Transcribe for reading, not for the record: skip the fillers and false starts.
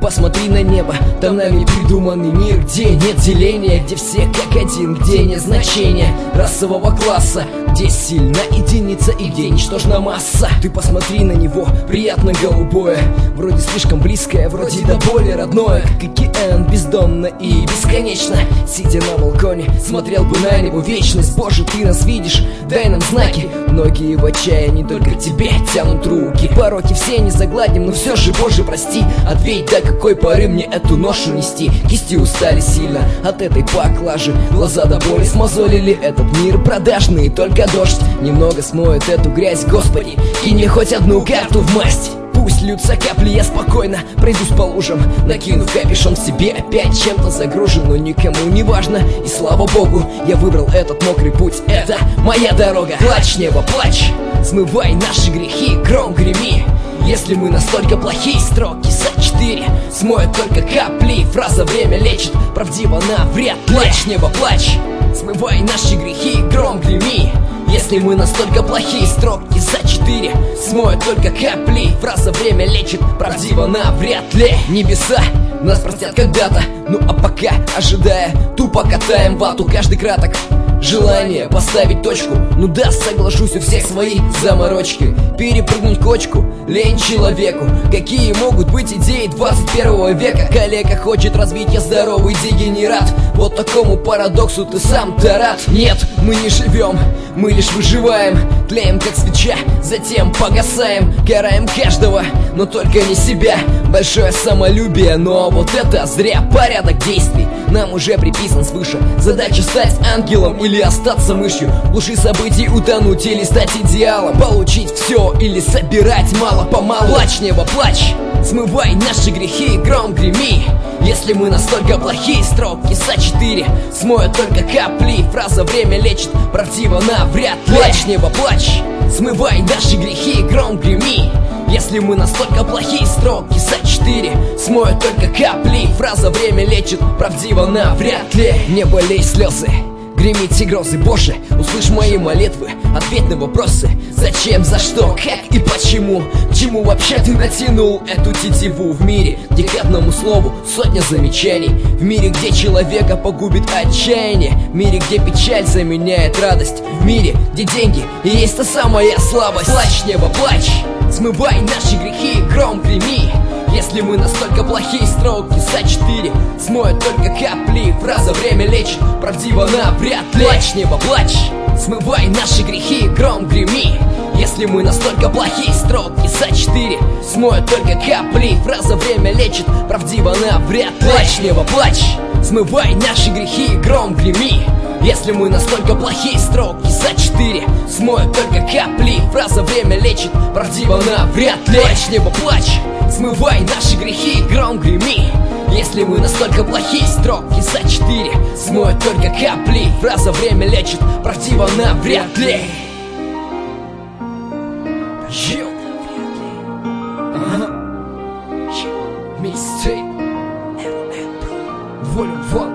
Посмотри на небо, там нами придуманный мир, где нет деления, где все как один, где нет значения расового класса, где сильна единица и где ничтожна масса. Ты посмотри на него, приятно голубое, вроде слишком близкое, вроде до боли родное, как океан, бездонно и бесконечно. Сидя на балконе, смотрел бы на небо вечность. Боже, ты нас видишь, дай нам знаки. Многие в отчаянии только к тебе тянут руки. Пороки все не загладим, но все же, Боже, прости. Ответь, до какой поры мне эту ношу нести? Кисти устали сильно от этой поклажи, глаза до боли смазолили этот мир продажный. Только дождь немного смоет эту грязь. Господи, кинь мне хоть одну карту в масть. Пусть льются капли, я спокойно пройдусь по лужам, накинув капюшон себе, опять чем-то загружен, но никому не важно, и слава Богу, я выбрал этот мокрый путь, это моя дорога. Плачь, небо, плачь, смывай наши грехи, гром греми. Если мы настолько плохие, строки за 4 смоют только капли. Фраза «время лечит» правдиво навряд ли. Плачь, небо, плачь, смывай наши грехи, гром греми. Если мы настолько плохие, строки за 4 смоют только капли. Фраза «время лечит» правдиво навряд ли. Небеса нас простят когда-то, ну а пока, ожидая, тупо катаем вату. Каждый краток желание поставить точку. Ну да, соглашусь, у всех свои заморочки. Перепрыгнуть кочку, лень человеку. Какие могут быть идеи 21 века? Коллега хочет развить, я здоровый дегенерат. Вот такому парадоксу ты сам-то рад? Нет, мы не живем, мы лишь выживаем. Тлеем как свеча, затем погасаем. Караем каждого, но только не себя. Большое самолюбие, но вот это зря. Порядок действий нам уже приписан свыше. Задача стать ангелом или остаться мышью. В глуши событий утонуть или стать идеалом. Получить все или собирать мало-помалу. Плачь, небо, плачь, смывай наши грехи, гром греми. Если мы настолько плохие, строки за 4 смоют только капли. Фраза «время лечит» правдиво навряд ли. Плачь, небо, плачь, смывай наши грехи, гром греми. Если мы настолько плохие, строки за 4 смоют только капли. Фраза «время лечит» правдиво навряд ли. Небо, лей слезы, гремите грозы, Боже, услышь мои молитвы, ответь на вопросы. Зачем, за что, как и почему? К чему вообще ты натянул эту тетиву? В мире, где к одному слову сотня замечаний. В мире, где человека погубит отчаяние. В мире, где печаль заменяет радость. В мире, где деньги и есть та самая слабость. Плачь, небо, плачь, смывай наши грехи, гром греми. Если мы настолько плохие, строки за 4 смоют только капли. Фраза «время лечит» правдиво навряд ли. Плачь, небо, плачь, смывай наши грехи, гром греми. Если мы настолько плохие, строки за 4 смоют только капли. Фраза «время лечит» правдиво навряд ли. Плачь, небо, плачь, смывай наши грехи, гром греми. Если мы настолько плохие, строки за 4 смоют только капли. Фраза «время лечит» правдиво навряд ли. Плачь, небо, плачь, смывай наши грехи, гром греми. Если мы настолько плохие, строки за 4 смоют только капли. Фраза «время лечит» правдиво навряд ли. Микстейп Volume 1.